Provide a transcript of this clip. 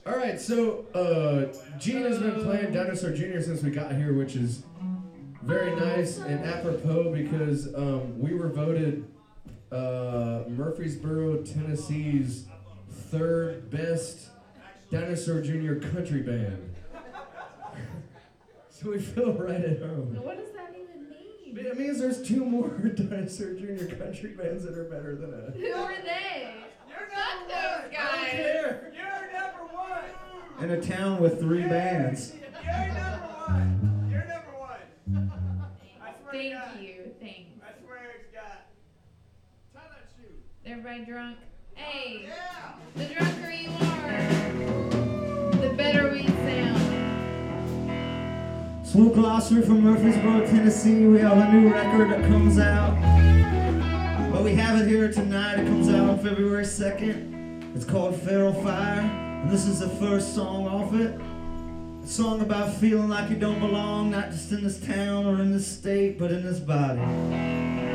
All right, so Gene has been playing Dinosaur Jr. since we got here, which is very nice and apropos because we were voted Murfreesboro, Tennessee's third best Dinosaur Jr. country band. So we feel right at home. What does that even mean? It means there's two more Dinosaur Jr. country bands that are better than us. Who are they? Fuck those guys. I don't care. You're number one. In a town with 3 bands. You're number one. You're number one. I swear to Thank God. you. Thanks. I swear to God. Tie that shoe. Everybody drunk? Hey, Yeah. the drunker you are, the better we sound. Swoop Glossary from Murfreesboro, Tennessee. We have a new record that comes out. But we have it here tonight. It comes out on February 2nd. It's called Feral Fire. And this is the first song off it. A song about feeling like you don't belong, not just in this town or in this state, but in this body.